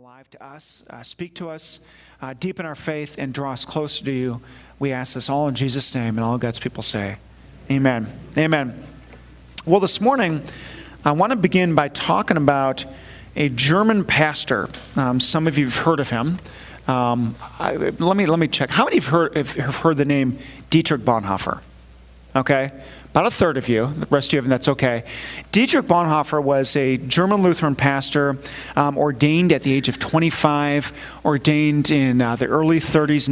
alive to us, speak to us, deepen our faith, and draw us closer to you. We ask this all in Jesus' name, and all God's people say, amen. Amen. Well, this morning, I want to begin by talking about a German pastor. Some of you have heard of him. Let me check. How many have heard the name Dietrich Bonhoeffer? Okay, about a third of you. The rest of you, that's okay. Dietrich Bonhoeffer was a German Lutheran pastor, ordained at the age of 25, ordained in the early 30s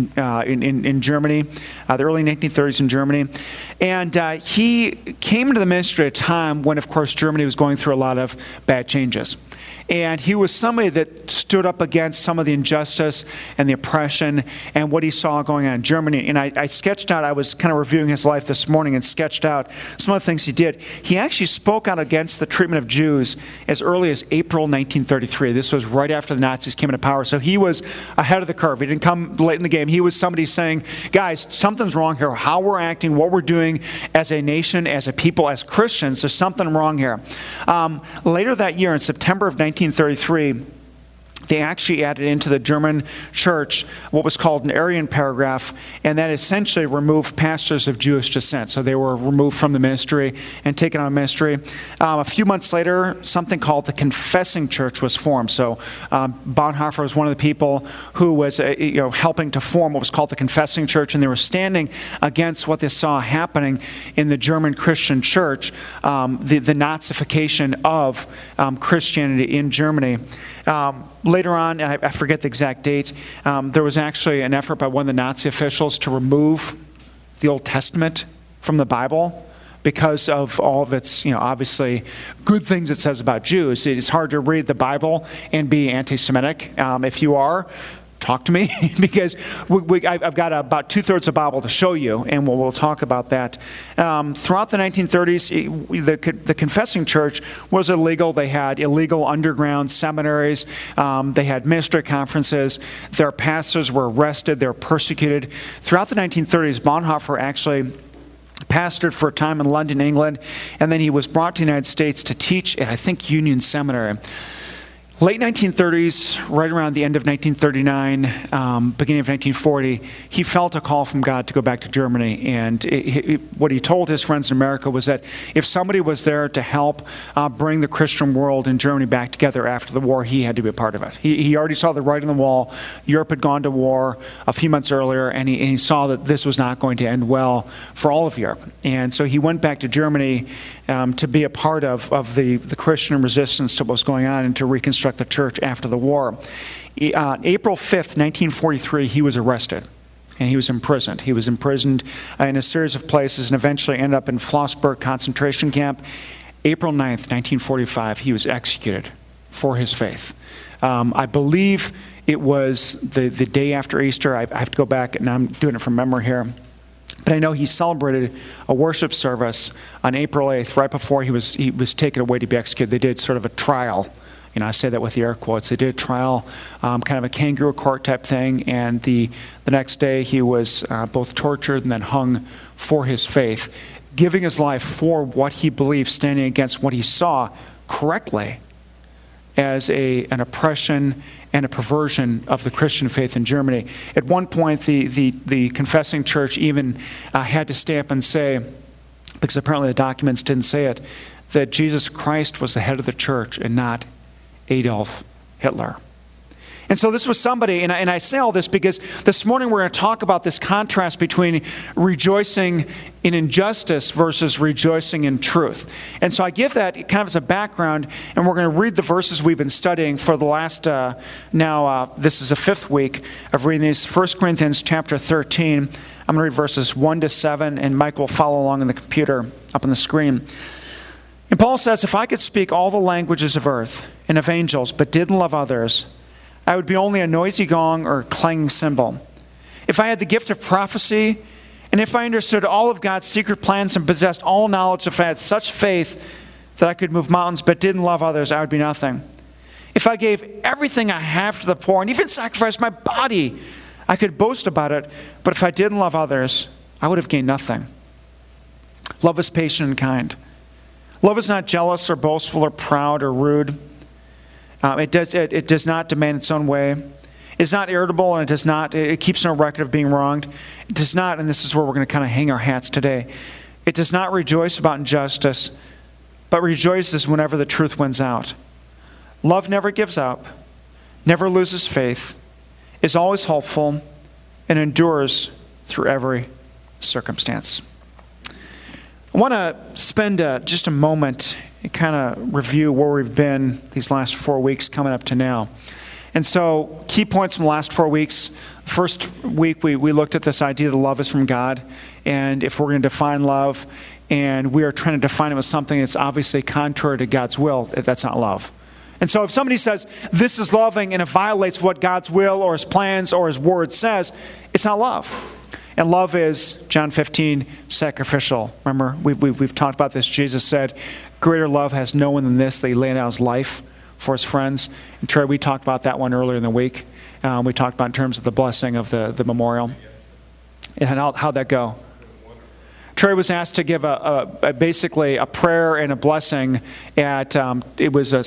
in Germany, the early 1930s in Germany. And he came into the ministry at a time when, of course, Germany was going through a lot of bad changes. And he was somebody that stood up against some of the injustice and the oppression and what he saw going on in Germany. And I sketched out, I was kind of reviewing his life this morning and sketched out some of the things he did. He actually spoke out against the treatment of Jews as early as April 1933. This was right after the Nazis came into power. So he was ahead of the curve. He didn't come late in the game. He was somebody saying, guys, something's wrong here. How we're acting, what we're doing as a nation, as a people, as Christians, there's something wrong here. Later that year, in September of 1933, they actually added into the German church what was called an Arian paragraph, and that essentially removed pastors of Jewish descent. So they were removed from the ministry and taken out of ministry. A few months later, something called the Confessing Church was formed. So Bonhoeffer was one of the people who was helping to form what was called the Confessing Church, and they were standing against what they saw happening in the German Christian church, the Nazification of Christianity in Germany. Later on, I forget the exact date, there was actually an effort by one of the Nazi officials to remove the Old Testament from the Bible because of all of its, obviously good things it says about Jews. It's hard to read the Bible and be anti-Semitic. If you are, talk to me, because I've got about 2/3 of the Bible to show you, and we'll talk about that. Throughout the 1930s, the Confessing Church was illegal. They had illegal underground seminaries. They had ministry conferences. Their pastors were arrested. They were persecuted. Throughout the 1930s, Bonhoeffer actually pastored for a time in London, England, and then he was brought to the United States to teach at, I think, Union Seminary. Late 1930s, right around the end of 1939, beginning of 1940, he felt a call from God to go back to Germany. And what he told his friends in America was that if somebody was there to help bring the Christian world in Germany back together after the war, he had to be a part of it. He already saw the writing on the wall. Europe had gone to war a few months earlier, and he saw that this was not going to end well for all of Europe. And so he went back to Germany to be a part of the Christian resistance to what was going on and to reconstruct the church after the war. April 5th, 1943, he was arrested and he was imprisoned. He was imprisoned in a series of places and eventually ended up in Flossburg concentration camp. April 9th, 1945, he was executed for his faith. I believe it was the day after Easter. I have to go back, and I'm doing it from memory here. But I know he celebrated a worship service on April 8th, right before he was taken away to be executed. They did sort of a trial. I say that with the air quotes. They did a trial, kind of a kangaroo court type thing, and the next day he was both tortured and then hung for his faith, giving his life for what he believed, standing against what he saw correctly as an oppression and a perversion of the Christian faith in Germany. At one point, the Confessing Church even had to stand up and say, because apparently the documents didn't say it, that Jesus Christ was the head of the church and not Adolf Hitler. And so this was somebody, and I say all this because this morning we're going to talk about this contrast between rejoicing in injustice versus rejoicing in truth. And so I give that kind of as a background, and we're going to read the verses we've been studying for the last, this is the 5th week of reading these. 1 Corinthians chapter 13. I'm going to read verses 1 to 7, and Mike will follow along on the computer up on the screen. And Paul says, if I could speak all the languages of earth and of angels, but didn't love others, I would be only a noisy gong or a clanging cymbal. If I had the gift of prophecy, and if I understood all of God's secret plans and possessed all knowledge, if I had such faith that I could move mountains but didn't love others, I would be nothing. If I gave everything I have to the poor and even sacrificed my body, I could boast about it, but if I didn't love others, I would have gained nothing. Love is patient and kind. Love is not jealous or boastful or proud or rude. It does not demand its own way. It's not irritable, and it keeps no record of being wronged. It does not, and this is where we're going to kind of hang our hats today, it does not rejoice about injustice, but rejoices whenever the truth wins out. Love never gives up, never loses faith, is always hopeful, and endures through every circumstance. I want to spend just a moment and kind of review where we've been these last 4 weeks coming up to now. And so, key points from the last 4 weeks. First week, we looked at this idea that love is from God. And if we're going to define love, and we are trying to define it with something that's obviously contrary to God's will, that's not love. And so if somebody says, this is loving, and it violates what God's will or His plans or His word says, it's not love. And love is, John 15, sacrificial. Remember, we've talked about this. Jesus said, greater love has no one than this, that He laid down His life for His friends. And Trey, we talked about that one earlier in the week. We talked about in terms of the blessing of the memorial. And how'd that go? Trey was asked to give basically a prayer and a blessing at, it was a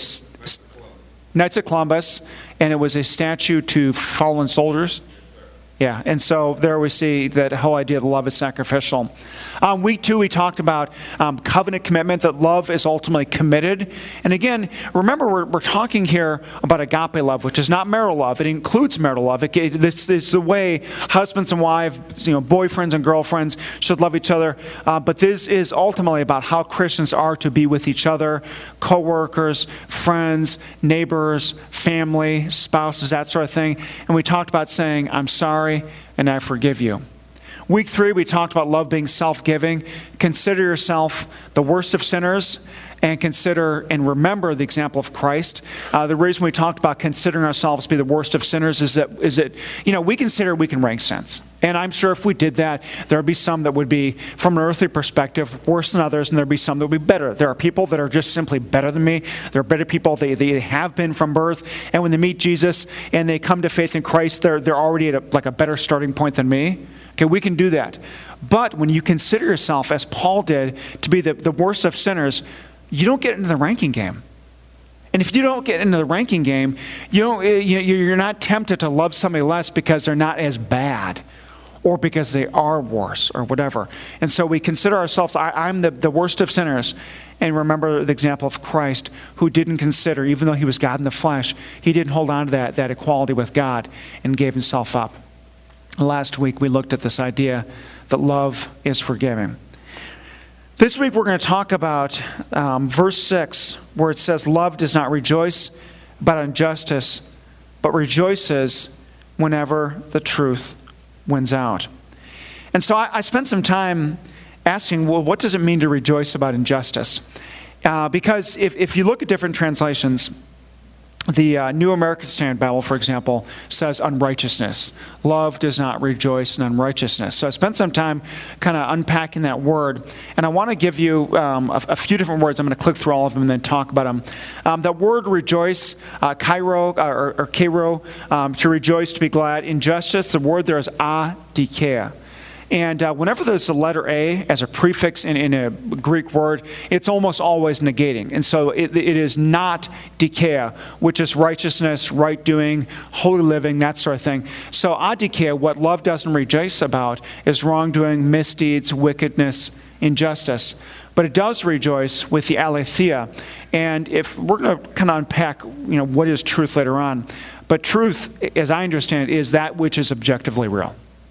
Knights of Columbus, and it was a statue to fallen soldiers. Yeah, and so there we see that whole idea that love is sacrificial. Week 2, we talked about covenant commitment, that love is ultimately committed. And again, remember, we're talking here about agape love, which is not marital love. It includes marital love. This is the way husbands and wives, boyfriends and girlfriends should love each other. But this is ultimately about how Christians are to be with each other, co-workers, friends, neighbors, family, spouses, that sort of thing. And we talked about saying, I'm sorry, and I forgive you. Week 3, we talked about love being self-giving. Consider yourself the worst of sinners, and consider and remember the example of Christ. The reason we talked about considering ourselves to be the worst of sinners is that we consider we can rank sins. And I'm sure if we did that, there would be some that would be, from an earthly perspective, worse than others, and there would be some that would be better. There are people that are just simply better than me. There are better people. They have been from birth. And when they meet Jesus and they come to faith in Christ, they're already at a better starting point than me. Okay, we can do that. But when you consider yourself, as Paul did, to be the worst of sinners, you don't get into the ranking game. And if you don't get into the ranking game, you're not tempted to love somebody less because they're not as bad, or because they are worse, or whatever. And so we consider ourselves, I'm the worst of sinners. And remember the example of Christ, who didn't consider, even though He was God in the flesh, He didn't hold on to that equality with God and gave Himself up. Last week we looked at this idea that love is forgiving. This week we're going to talk about verse 6, where it says, love does not rejoice about injustice, but rejoices whenever the truth wins out. And so I spent some time asking, well, what does it mean to rejoice about injustice? Because if you look at different translations, the New American Standard Bible, for example, says unrighteousness. Love does not rejoice in unrighteousness. So I spent some time kind of unpacking that word. And I want to give you a few different words. I'm going to click through all of them and then talk about them. That word rejoice, kairo, or kairo, to rejoice, to be glad. Injustice, the word there is adikeia. And whenever there's a letter A as a prefix in a Greek word, it's almost always negating. And so it is not dikeia, which is righteousness, right doing, holy living, that sort of thing. So adikeia, what love doesn't rejoice about, is wrongdoing, misdeeds, wickedness, injustice. But it does rejoice with the aletheia. And if we're going to kind of unpack, what is truth later on. But truth, as I understand it, is that which is objectively real.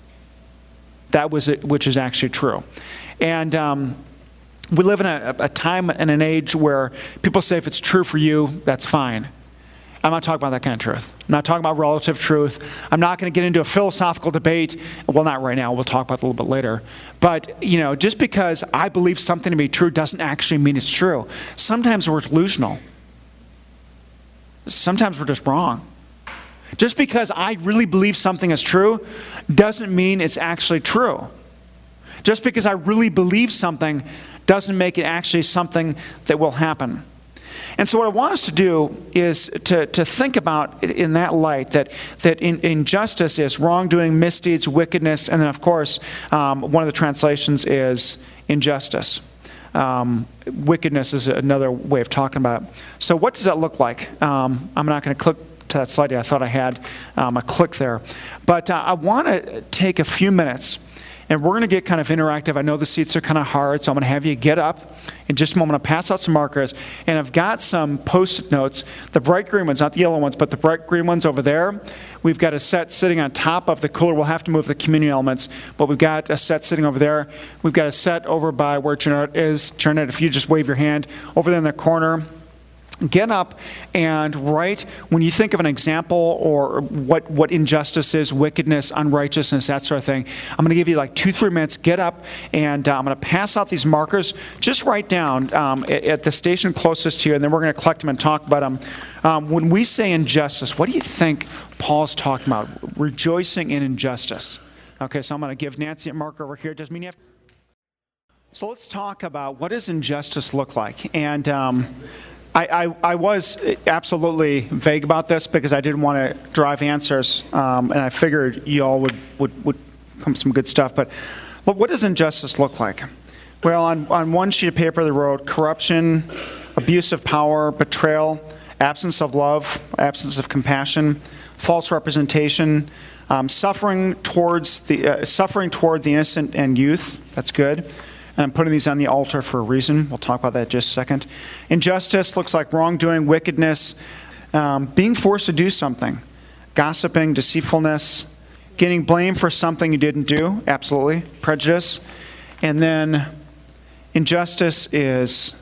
That was it, which is actually true. And we live in a time and an age where people say if it's true for you, that's fine. I'm not talking about that kind of truth. I'm not talking about relative truth. I'm not going to get into a philosophical debate. Well, not right now. We'll talk about it a little bit later. But, just because I believe something to be true doesn't actually mean it's true. Sometimes we're delusional. Sometimes we're just wrong. Just because I really believe something is true doesn't mean it's actually true. Just because I really believe something doesn't make it actually something that will happen. And so what I want us to do is to think about it in that light, that injustice is wrongdoing, misdeeds, wickedness, and then of course, one of the translations is injustice. Wickedness is another way of talking about it. So what does that look like? I'm not going to click to that slide yet. I thought I had a click there. But I want to take a few minutes, and we're going to get kind of interactive. I know the seats are kind of hard, so I'm going to have you get up. In just a moment, I'll pass out some markers, and I've got some Post-it notes, the bright green ones, not the yellow ones, but the bright green ones over there. We've got a set sitting on top of the cooler. We'll have to move the communion elements, but we've got a set sitting over there. We've got a set over by where Jeanette is. Jeanette, if you just wave your hand over there in the corner. Get up and write, when you think of an example or what injustice is, wickedness, unrighteousness, that sort of thing, I'm going to give you like 2-3 minutes. Get up, and I'm going to pass out these markers. Just write down at the station closest to you, and then we're going to collect them and talk about them. When we say injustice, what do you think Paul's talking about? Rejoicing in injustice. Okay, so I'm going to give Nancy a marker over here. It doesn't mean you have. So let's talk about what does injustice look like. And I was absolutely vague about this because I didn't want to drive answers, and I figured you all would come some good stuff. But what does injustice look like? Well, on one sheet of paper they wrote corruption, abuse of power, betrayal, absence of love, absence of compassion, false representation, suffering toward the innocent and youth. That's good. And I'm putting these on the altar for a reason. We'll talk about that in just a second. Injustice looks like wrongdoing, wickedness, being forced to do something, gossiping, deceitfulness, getting blamed for something you didn't do, absolutely, prejudice. And then injustice is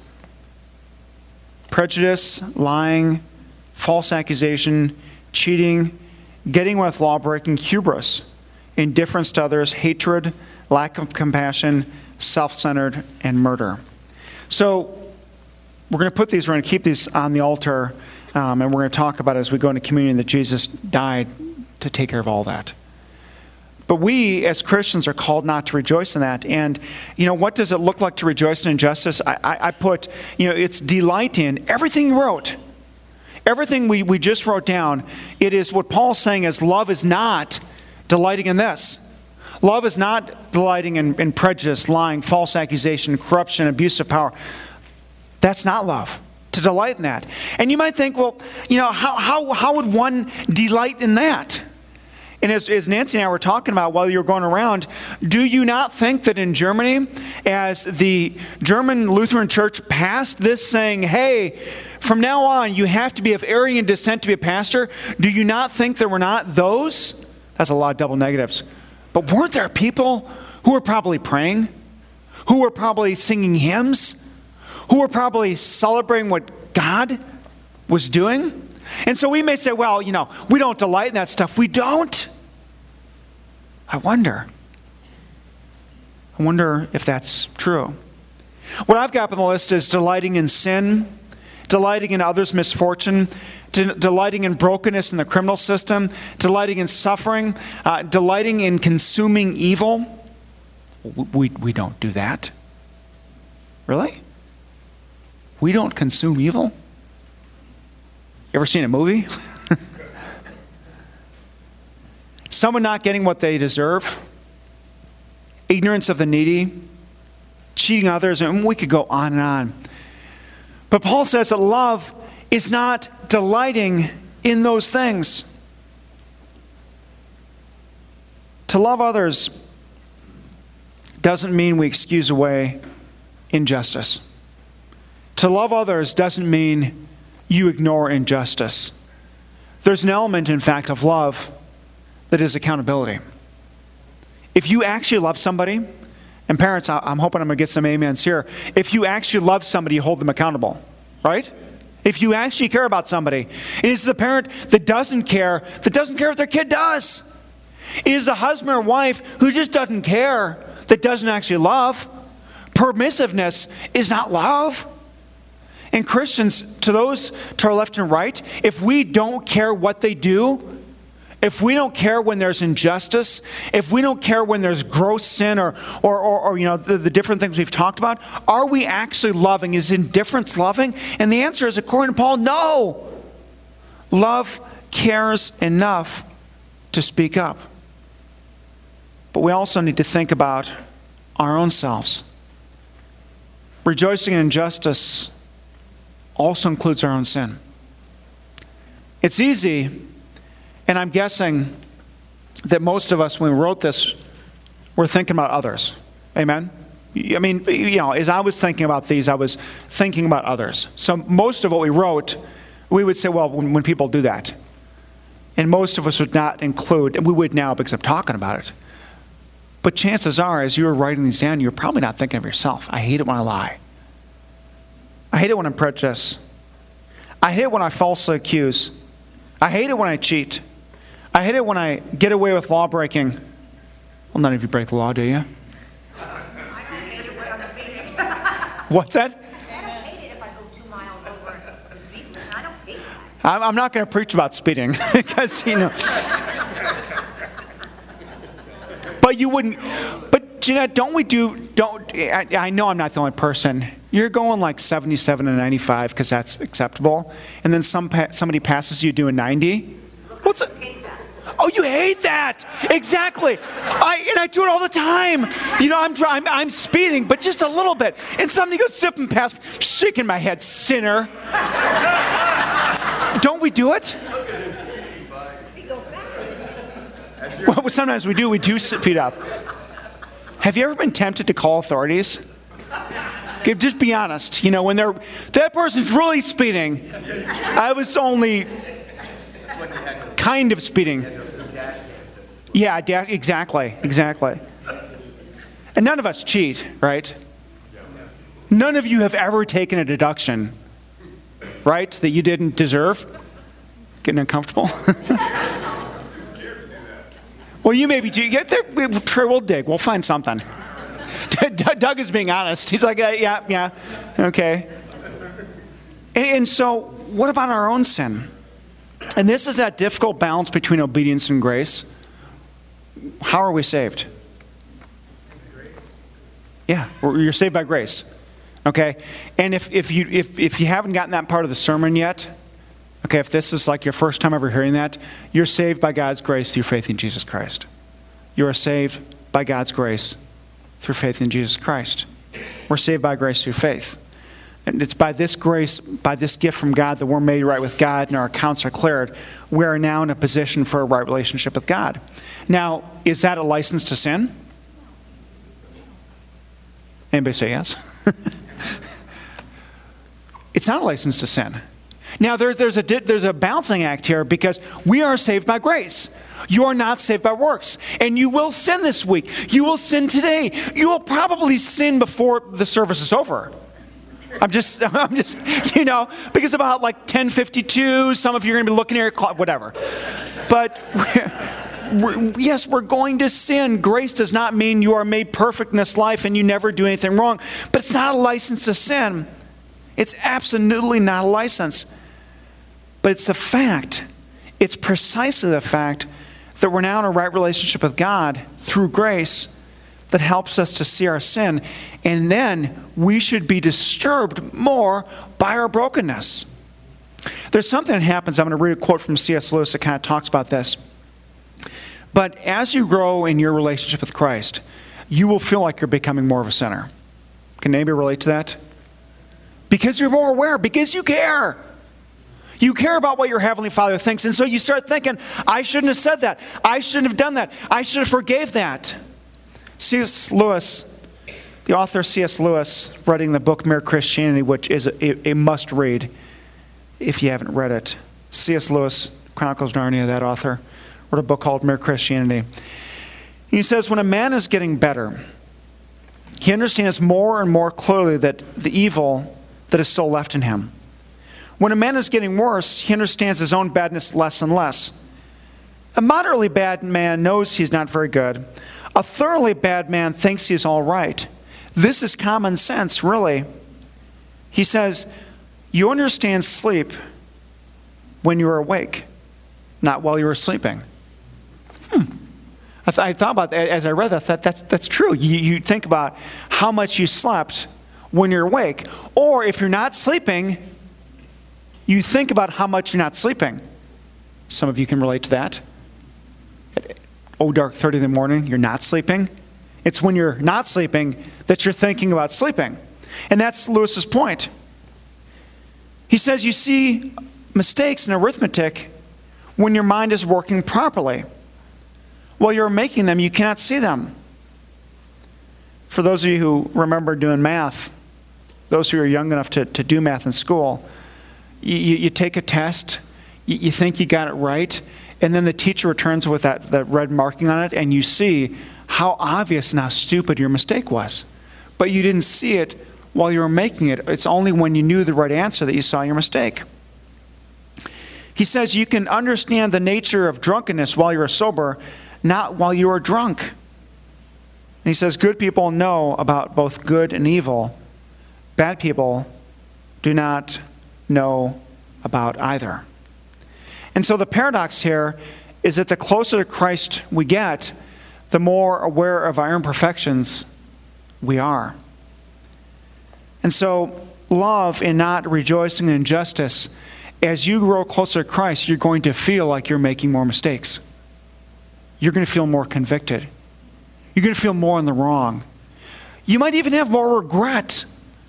prejudice, lying, false accusation, cheating, getting with law-breaking, hubris, indifference to others, hatred, lack of compassion, self-centered, and murder. So we're going to put these, we're going to keep these on the altar, and we're going to talk about it as we go into communion that Jesus died to take care of all that. But we, as Christians, are called not to rejoice in that. And, what does it look like to rejoice in injustice? I put, it's delight in everything you wrote. Everything we just wrote down. It is what Paul's saying is love is not delighting in this. Love is not delighting in prejudice, lying, false accusation, corruption, abuse of power. That's not love, to delight in that. And you might think, well, how would one delight in that? And as Nancy and I were talking about while you were going around, do you not think that in Germany, as the German Lutheran Church passed this saying, hey, from now on you have to be of Aryan descent to be a pastor, do you not think there were not those? That's a lot of double negatives. But weren't there people who were probably praying, who were probably singing hymns, who were probably celebrating what God was doing? And so we may say, well, we don't delight in that stuff. We don't. I wonder if that's true. What I've got on the list is delighting in sin, delighting in others' misfortune, delighting in brokenness in the criminal system, delighting in suffering, delighting in consuming evil. We don't do that. Really? We don't consume evil? You ever seen a movie? Someone not getting what they deserve, ignorance of the needy, cheating others, and we could go on and on. But Paul says that love is not delighting in those things. To love others doesn't mean we excuse away injustice. To love others doesn't mean you ignore injustice. There's an element, in fact, of love that is accountability. If you actually love somebody, and parents, I'm hoping I'm going to get some amens here. If you actually love somebody, you hold them accountable, right? If you actually care about somebody. It is the parent that doesn't care what their kid does. It is a husband or wife who just doesn't care, that doesn't actually love. Permissiveness is not love. And Christians, to those to our left and right, if we don't care what they do, if we don't care when there's injustice, if we don't care when there's gross sin or the different things we've talked about, are we actually loving? Is indifference loving? And the answer is, according to Paul, no. Love cares enough to speak up. But we also need to think about our own selves. rejoicing in injustice also includes our own sin. It's easy, and I'm guessing that most of us, when we wrote this, were thinking about others. Amen? I mean, as I was thinking about these, I was thinking about others. So most of what we wrote, we would say, well, when people do that. And most of us would not include, and we would now because I'm talking about it. But chances are, as you were writing these down, you're probably not thinking of yourself. I hate it when I lie. I hate it when I'm prejudiced. I hate it when I falsely accuse. I hate it when I cheat. I hate it when I get away with law breaking. Well, none of you break the law, do you? I don't hate it when I'm speeding. What's that? I don't hate it if I go 2 miles over the speed limit. I don't hate that. I'm not going to preach about speeding because, But you wouldn't. But Jeanette, I know I'm not the only person. You're going like 77 and 95 because that's acceptable. And then somebody passes you doing 90. What's it? Oh, you hate that. Exactly. I do it all the time. I'm speeding, but just a little bit. And somebody goes zipping past me, shaking my head, sinner. Don't we do it? Well, sometimes we do speed up. Have you ever been tempted to call authorities? Okay, just be honest. When that person's really speeding. I was only kind of speeding. Yeah, exactly. And none of us cheat, right? None of you have ever taken a deduction, right, that you didn't deserve. Getting uncomfortable? Well, you maybe do. Get there. We'll dig. We'll find something. Doug is being honest. He's like, yeah, okay. And so, what about our own sin? And this is that difficult balance between obedience and grace. How are we saved? Yeah, you're saved by grace. Okay, and if you haven't gotten that part of the sermon yet, okay, if this is like your first time ever hearing that, you're saved by God's grace through faith in Jesus Christ. You are saved by God's grace through faith in Jesus Christ. We're saved by grace through faith. And it's by this grace, by this gift from God, that we're made right with God and our accounts are cleared. We are now in a position for a right relationship with God. Now, is that a license to sin? Anybody say yes? It's not a license to sin. Now, there's a balancing act here because we are saved by grace. You are not saved by works. And you will sin this week. You will sin today. You will probably sin before the service is over. I'm just, because about like 10:52, some of you are going to be looking at your clock, whatever. But yes, we're going to sin. Grace does not mean you are made perfect in this life and you never do anything wrong. But it's not a license to sin. It's absolutely not a license. But it's the fact, it's precisely the fact that we're now in a right relationship with God through grace that helps us to see our sin. And then we should be disturbed more by our brokenness. There's something that happens. I'm going to read a quote from C.S. Lewis that kind of talks about this. But as you grow in your relationship with Christ, you will feel like you're becoming more of a sinner. Can anybody relate to that? Because you're more aware, because you care. You care about what your Heavenly Father thinks. And so you start thinking, I shouldn't have said that. I shouldn't have done that. I should have forgave that. C.S. Lewis, the author C.S. Lewis, writing the book Mere Christianity, which is a must-read if you haven't read it. C.S. Lewis, Chronicles of Narnia, that author, wrote a book called Mere Christianity. He says, when a man is getting better, he understands more and more clearly that the evil that is still left in him. When a man is getting worse, he understands his own badness less and less. A moderately bad man knows he's not very good. A thoroughly bad man thinks he's all right. This is common sense, really. He says, you understand sleep when you're awake, not while you're sleeping. I thought about that as I read that. I thought that's true. You think about how much you slept when you're awake. Or if you're not sleeping, you think about how much you're not sleeping. Some of you can relate to that. Dark 30 in the morning, you're not sleeping. It's when you're not sleeping that you're thinking about sleeping. And that's Lewis's point. He says you see mistakes in arithmetic when your mind is working properly. While you're making them, you cannot see them. For those of you who remember doing math, those who are young enough to do math in school, you take a test, you think you got it right, and then the teacher returns with that red marking on it, and you see how obvious and how stupid your mistake was. But you didn't see it while you were making it. It's only when you knew the right answer that you saw your mistake. He says you can understand the nature of drunkenness while you're sober, not while you are drunk. And he says good people know about both good and evil. Bad people do not know about either. And so the paradox here is that the closer to Christ we get, the more aware of our imperfections we are. And so love in not rejoicing in injustice, as you grow closer to Christ, you're going to feel like you're making more mistakes. You're going to feel more convicted. You're going to feel more in the wrong. You might even have more regret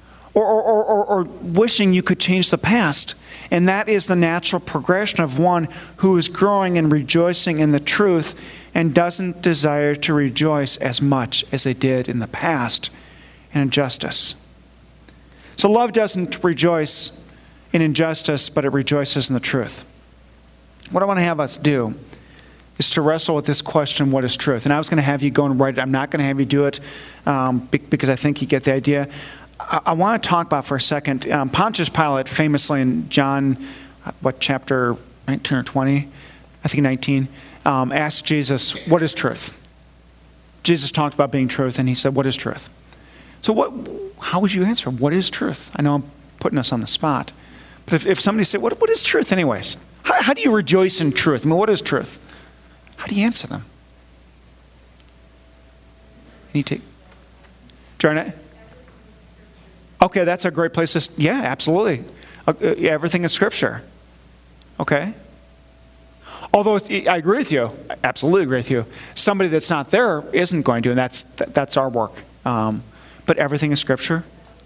or wishing you could change the past. And that is the natural progression of one who is growing and rejoicing in the truth and doesn't desire to rejoice as much as they did in the past in injustice. So love doesn't rejoice in injustice, but it rejoices in the truth. What I want to have us do is to wrestle with this question, what is truth? And I was going to have you go and write it. I'm not going to have you do it because I think you get the idea. I want to talk about for a second, Pontius Pilate famously in John, chapter 19 or 20? I think 19, asked Jesus, what is truth? Jesus talked about being truth, and he said, what is truth? So how would you answer? What is truth? I know I'm putting us on the spot. But if somebody said, what is truth anyways? How do you rejoice in truth? I mean, what is truth? How do you answer them? Can you take Jarnett? Okay, that's a great place to... Yeah, absolutely. Everything is Scripture. Okay. Although I agree with you. I absolutely agree with you. Somebody that's not there isn't going to, and that's our work. But everything is Scripture.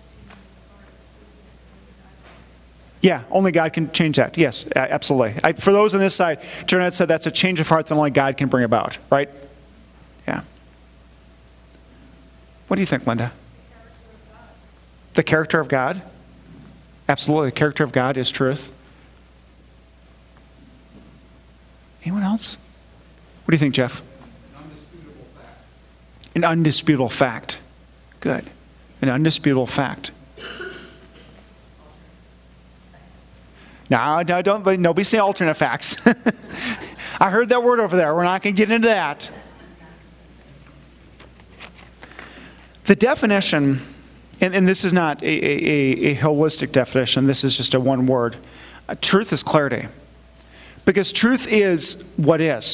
Yeah, only God can change that. Yes, absolutely. For those on this side, Jarnett said that's a change of heart that only God can bring about, right? Yeah. What do you think, Linda? The character of God? Absolutely. The character of God is truth. Anyone else? What do you think, Jeff? An undisputable fact. An undisputable fact. Good. An undisputable fact. No, nobody say alternate facts. I heard that word over there. We're not going to get into that. The definition, and this is not a holistic definition, this is just a one word. Truth is clarity. Because truth is what is.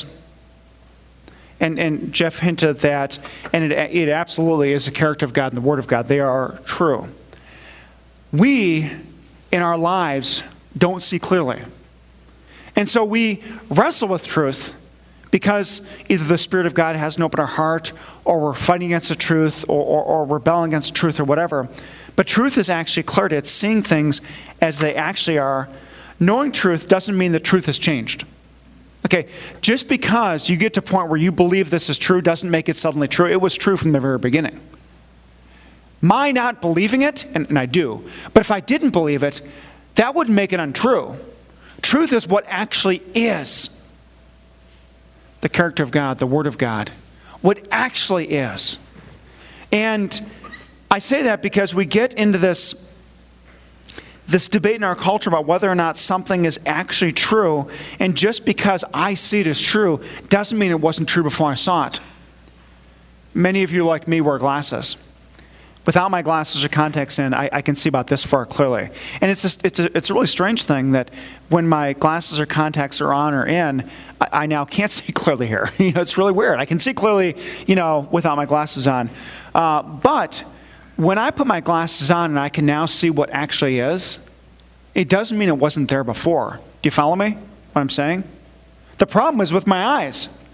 And Jeff hinted at that, and it absolutely is the character of God and the Word of God. They are true. We, in our lives, don't see clearly. And so we wrestle with truth because either the Spirit of God hasn't opened our heart, or we're fighting against the truth, or rebelling against truth, or whatever. But truth is actually clarity. It's seeing things as they actually are. Knowing truth doesn't mean the truth has changed. Okay, just because you get to a point where you believe this is true doesn't make it suddenly true. It was true from the very beginning. My not believing it, and I do, but if I didn't believe it, that wouldn't make it untrue. Truth is what actually is. The character of God, the Word of God, what actually is. And I say that because we get into this debate in our culture about whether or not something is actually true, and just because I see it as true doesn't mean it wasn't true before I saw it. Many of you, like me, wear glasses. Without my glasses or contacts in, I can see about this far clearly. And it's a really strange thing that when my glasses or contacts are on or in, I now can't see clearly here. It's really weird. I can see clearly, without my glasses on. But when I put my glasses on and I can now see what actually is, it doesn't mean it wasn't there before. Do you follow me, what I'm saying? The problem is with my eyes.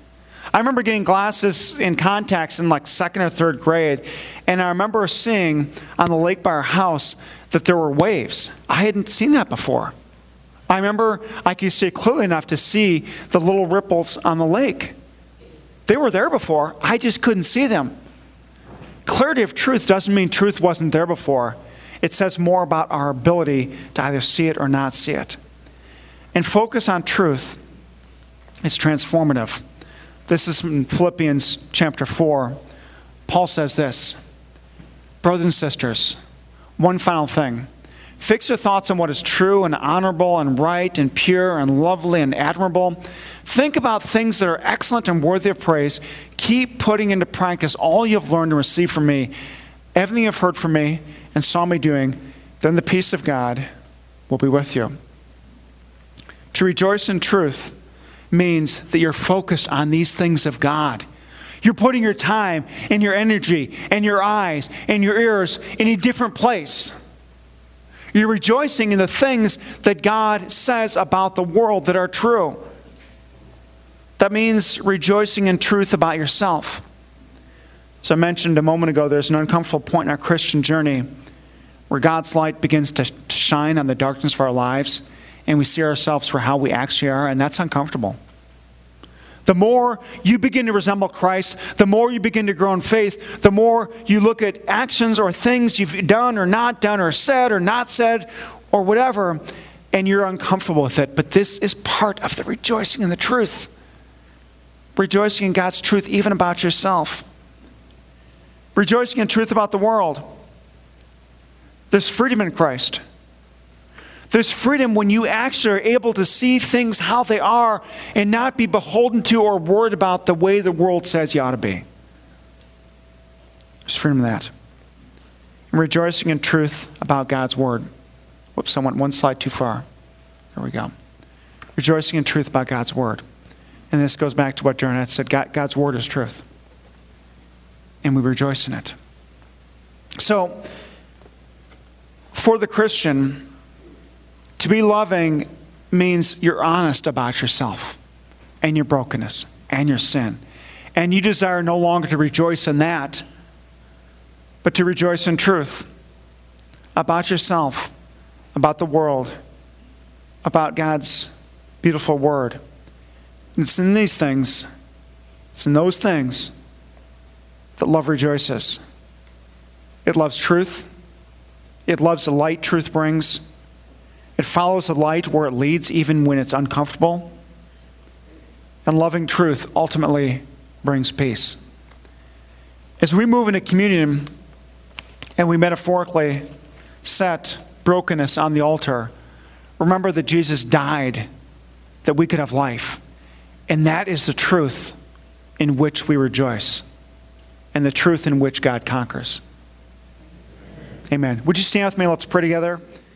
I remember getting glasses and contacts in like second or third grade, and I remember seeing on the lake by our house that there were waves. I hadn't seen that before. I remember I could see it clearly enough to see the little ripples on the lake. They were there before, I just couldn't see them. Clarity of truth doesn't mean truth wasn't there before. It says more about our ability to either see it or not see it. And focus on truth is transformative. This is from Philippians chapter 4. Paul says this, brothers and sisters, one final thing. Fix your thoughts on what is true and honorable and right and pure and lovely and admirable. Think about things that are excellent and worthy of praise. Keep putting into practice all you have learned and received from me, everything you've heard from me and saw me doing. Then the peace of God will be with you. To rejoice in truth means that you're focused on these things of God. You're putting your time and your energy and your eyes and your ears in a different place. You're rejoicing in the things that God says about the world that are true. That means rejoicing in truth about yourself. As I mentioned a moment ago, there's an uncomfortable point in our Christian journey where God's light begins to shine on the darkness of our lives, and we see ourselves for how we actually are, and that's uncomfortable. The more you begin to resemble Christ, the more you begin to grow in faith, the more you look at actions or things you've done or not done or said or not said or whatever, and you're uncomfortable with it. But this is part of the rejoicing in the truth. Rejoicing in God's truth even about yourself. Rejoicing in truth about the world. There's freedom in Christ. There's freedom when you actually are able to see things how they are and not be beholden to or worried about the way the world says you ought to be. There's freedom in that. And rejoicing in truth about God's word. Whoops, I went one slide too far. There we go. Rejoicing in truth about God's word. And this goes back to what Darren had said. God's word is truth. And we rejoice in it. So, for the Christian, to be loving means you're honest about yourself and your brokenness and your sin. And you desire no longer to rejoice in that, but to rejoice in truth about yourself, about the world, about God's beautiful word. And it's in these things, it's in those things that love rejoices. It loves truth. It loves the light truth brings. It follows the light where it leads, even when it's uncomfortable. And loving truth ultimately brings peace. As we move into communion and we metaphorically set brokenness on the altar, remember that Jesus died that we could have life. And that is the truth in which we rejoice and the truth in which God conquers. Amen. Would you stand with me? Let's pray together.